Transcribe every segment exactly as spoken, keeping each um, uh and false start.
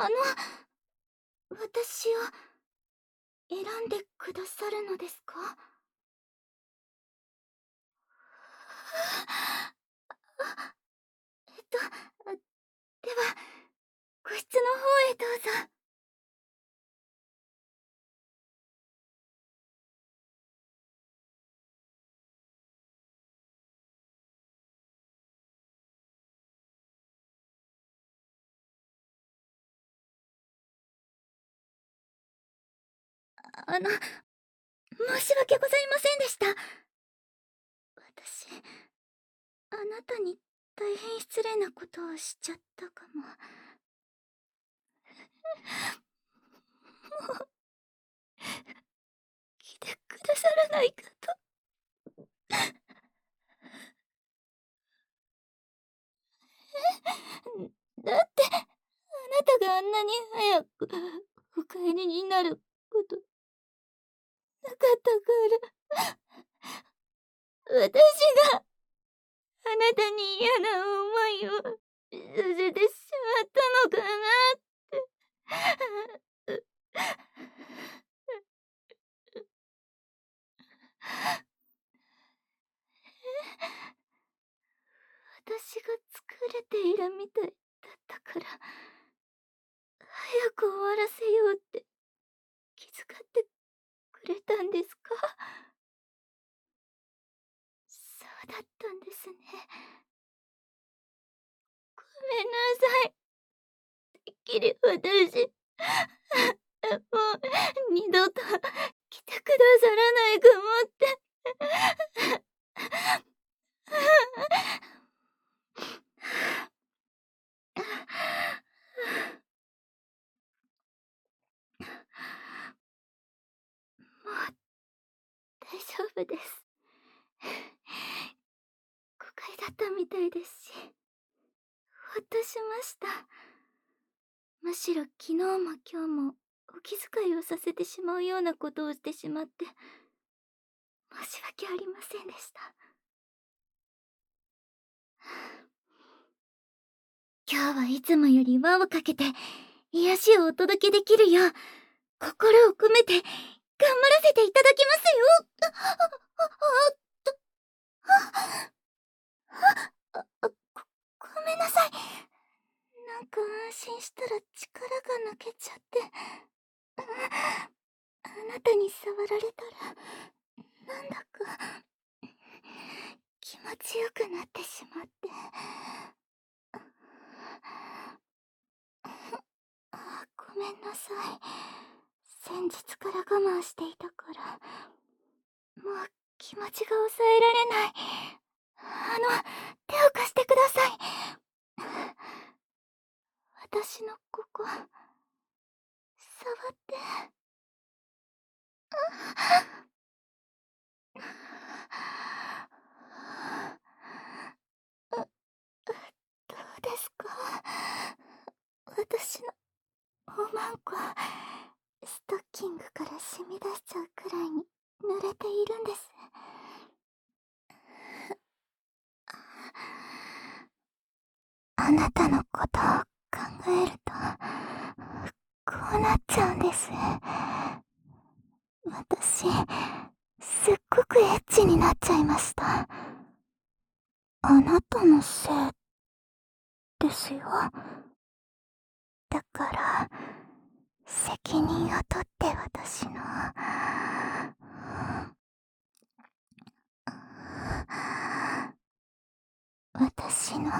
あの、私を選んでくださるのですか？あ、えっと、あ、では、個室の方へどうぞ。あの、申し訳ございませんでした。私、あなたに大変失礼なことをしちゃったかも。もう、来てくださらないかと。え、だって、あなたがあんなに早くお帰りになることなかったから、私があなたに嫌な思いをさせてしまったのかなって。私が疲れているみたいだったから、早く終わらせようって気遣ってくれたんですか？そうだったんですね。ごめんなさい。てっきり私、もう二度と来てくださらないかもって。もう大丈夫です。誤解だったみたいですし、ほっとしました。むしろ昨日も今日もお気遣いをさせてしまうようなことをしてしまって申し訳ありませんでした。今日はいつもより輪をかけて癒しをお届けできるよう心を込めて頑張らせていただきますよ。あ、あ、あ、と、あ、あ、あ、ご、ごめんなさい。なんか安心したら力が抜けちゃって。あ、あなたに触られたら、なんだか、気持ちよくなってしまって。あ、ごめんなさい。先日から我慢していたから、もう気持ちが抑えられない。あの、手を貸してください。私のここ、触って。どうですか？私のおまんこ、ストッキングから染み出しちゃうくらいに濡れているんです。あなたのことを考えると、こうなっちゃうんです。私、すっごくエッチになっちゃいました。あなたのせいですよ。だから、責任を取って私の、私の、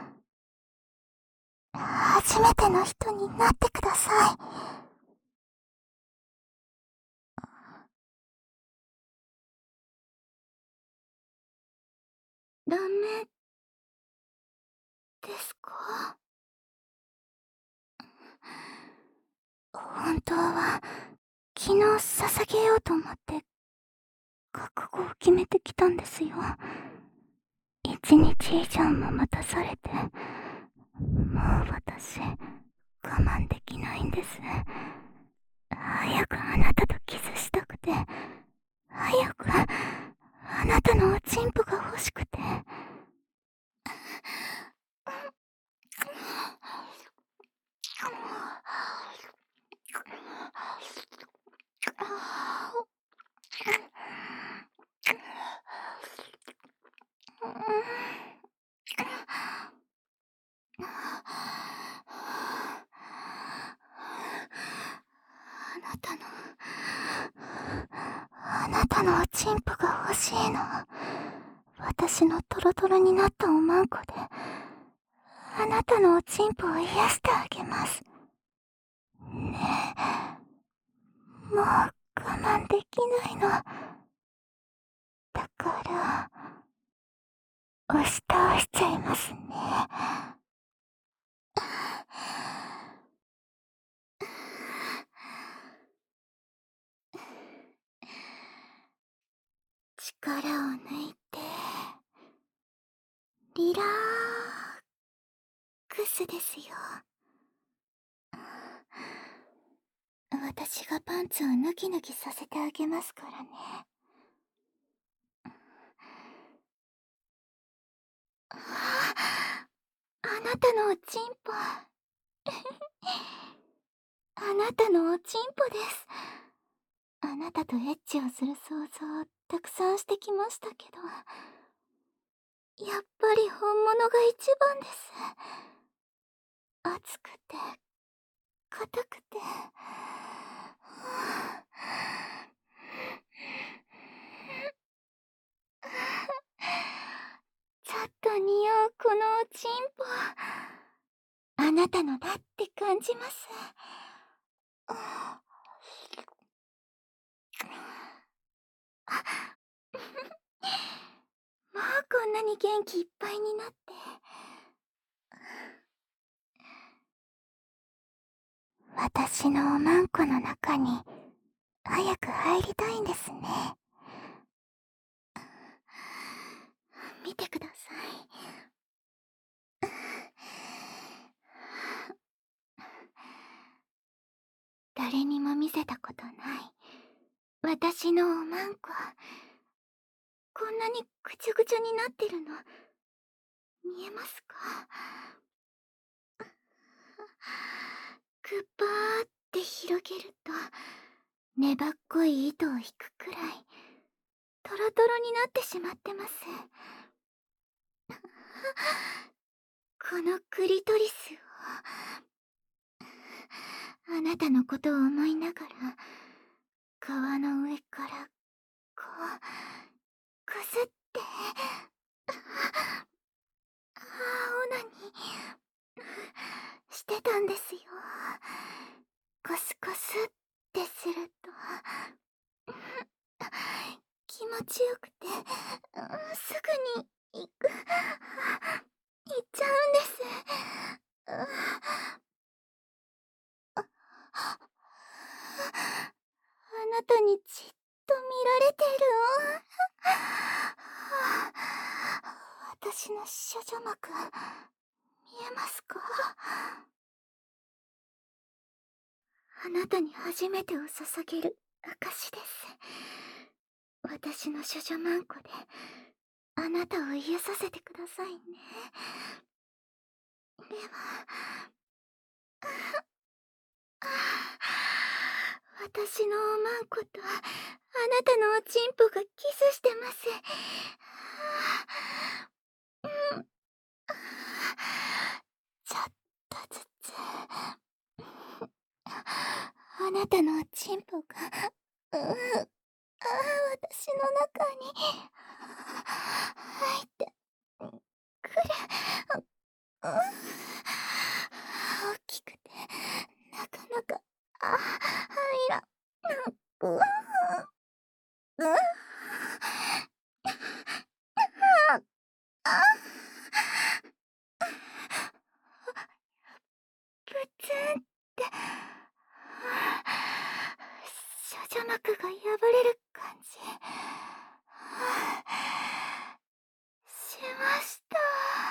初めての人になってください。ダメですか？本当は昨日捧げようと思って覚悟を決めてきたんですよ。一日以上も待たされて、もう私我慢できないんです。早くあなたとキスしたくて、早くあなたのおちんぽが欲しくて。 私のトロトロになったおまんこで、あなたのおちんぽを癒してあげます。ねえ、もう我慢できないの。だから、押し倒しちゃいますね。力を抜いて、リラックスですよ。私がパンツをヌキヌキさせてあげますからね。ああなたのおちんぽあなたのおちんぽです。あなたとエッチをする想像をたくさんしてきましたけど、やっぱり本物が一番です。熱くて硬くて、ちょっと匂うこのおちんぽ、あなたのだって感じます。もうこんなに元気いっぱいになって。私のおまんこの中に早く入りたいんですね。見てください。誰にも見せたことない私のおまんこ、こんなにぐちゃぐちゃになってるの見えますか？グッバーって広げると粘っこい糸を引くくらいトロトロになってしまってます。このクリトリスをあなたのことを思いながら皮の上からこうこすってあオナにしてたんですよ。コスコスってすると気持ちよくてすぐに行く行っちゃうんです。あなたにじっと見られてる私の処女膜見えますか？あなたに初めてを捧げる証です。私の処女マンコであなたを癒させてくださいね。では私のおまんことあなたのおちんぽがキスしてます。うん、ちょっとずつあなたのおちんぽがうんあ私の中に入ってくる。大きくてなかなかあ入らうわうんあプツンって処女膜が破れる感じしました。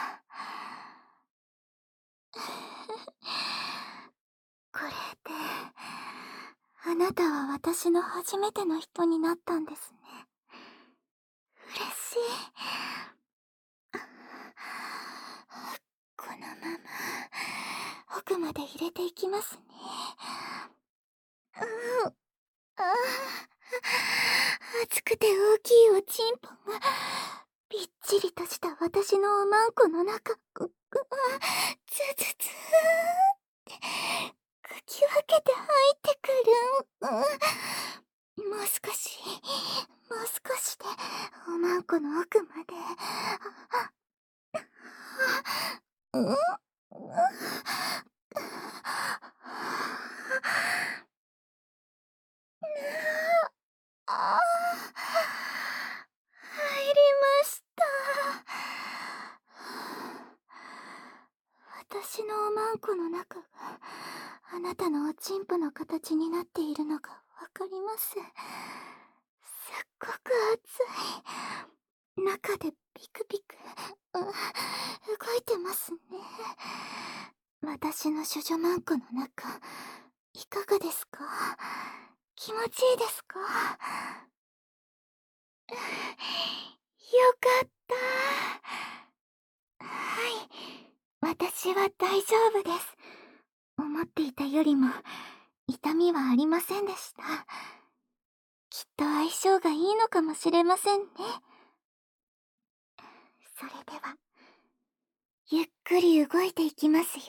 これであなたは私の初めての人になったんですね。嬉しい。このまま奥まで入れていきますね。うん、あ熱くて大きいおちんぽがびっちりとした私のおまんこの中ズズズズーってかき分けて入ってくる。うん、もう少しもう少しでおまんこの奥までう、う、ああ、入りました。私のおまんこの中があなたのおちんぽの形になっているのがわかります。すっごく熱い。中でピクピク、う動いてますね。私の処女まんこの中、いかがですか？気持ちいいですか？よかった。はい、私は大丈夫です。思っていたよりも痛みはありませんでした。きっと相性がいいのかもしれませんね。それではゆっくり動いていきますよ。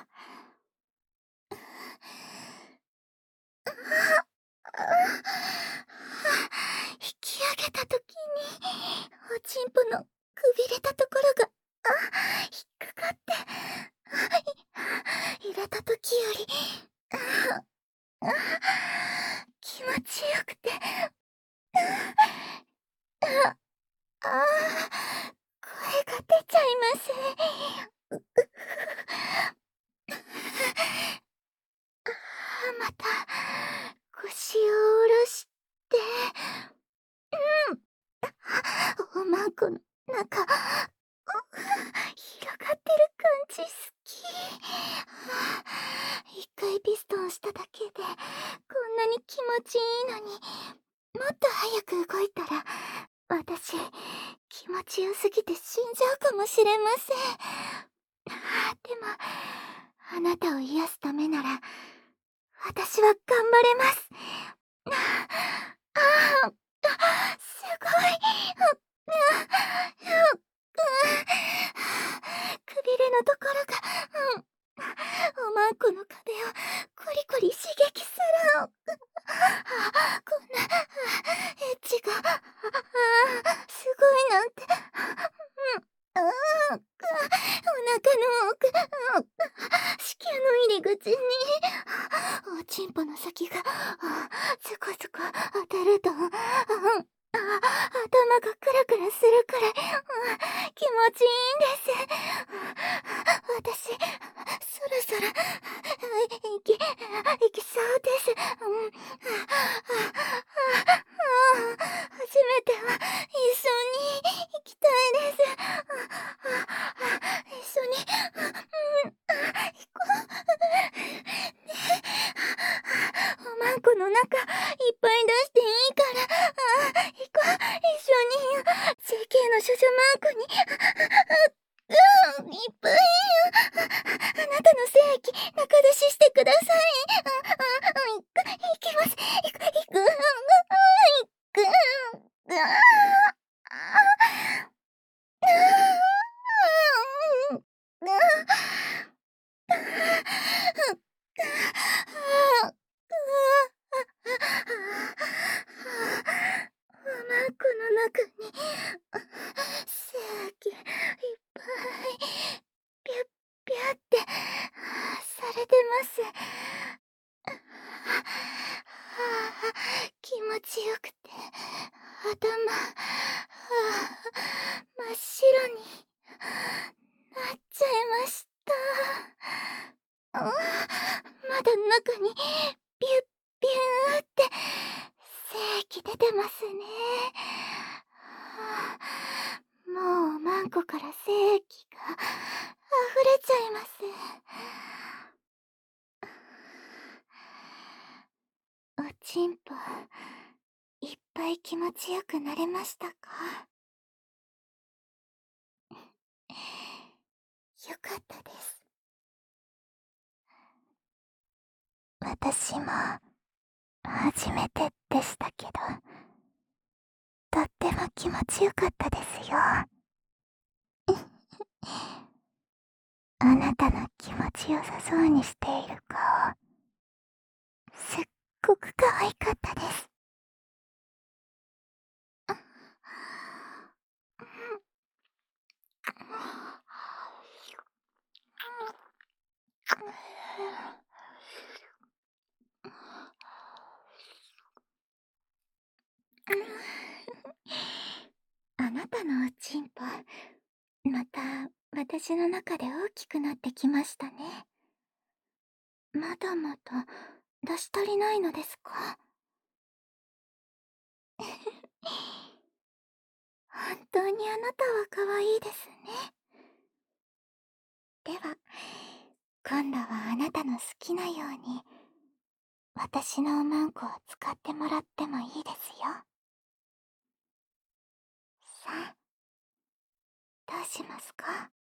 引き上げた時におちんぽのくびれたところがあ引っかかって入れた時より気持ちよくてああ声が出ちゃいます。また腰を下ろしてうんおまんこの中広がってる感じ好き。一回ピストンしただけでこんなに気持ちいいのにもっと早く動いたら私気持ちよすぎて死んじゃうかもしれません。でもあなたを癒すためなら私は頑張れます。ああすごいくびれのところが、うん、おまんこの壁をコリコリ刺激する。こんなエッチがすごいなんて、うん、お腹の奥、子宮の入り口におちんぽの先がズコズコ当たると、うん頭がクラクラするくらい、うん、気持ちいいんです。私、そろそろ、いき、いきそうです。うん、初めては一緒に行きたいです。一緒に、うん、行こう。ね、おまんこの中いっぱい出していいから、行こう、一緒に。ジェーケー の処女マークに、うん、いっぱい。あなたの精液、中出ししてください。うん、うん、いきます。いく、いく、うん、いく、うん、おまんこの中に精液いっぱいピュッピュッってされてます。気持ちよくて頭真っ白になっちゃいました。まだ中にピュッピューって精液出てますね。もうおまんこから精液が溢れちゃいます。おちんぽいっぱい気持ちよくなれましたか？よかったです。私も初めてでしたけど、とっても気持ちよかったですよ。あなたの気持ちよさそうにしている顔、すっごく可愛かったです。 また、私の中で大きくなってきましたね。まだまだ、出し足りないのですか？本当にあなたは可愛いですね。では、今度はあなたの好きなように、私のおまんこを使ってもらってもいいですよ。さあ、どうしますか？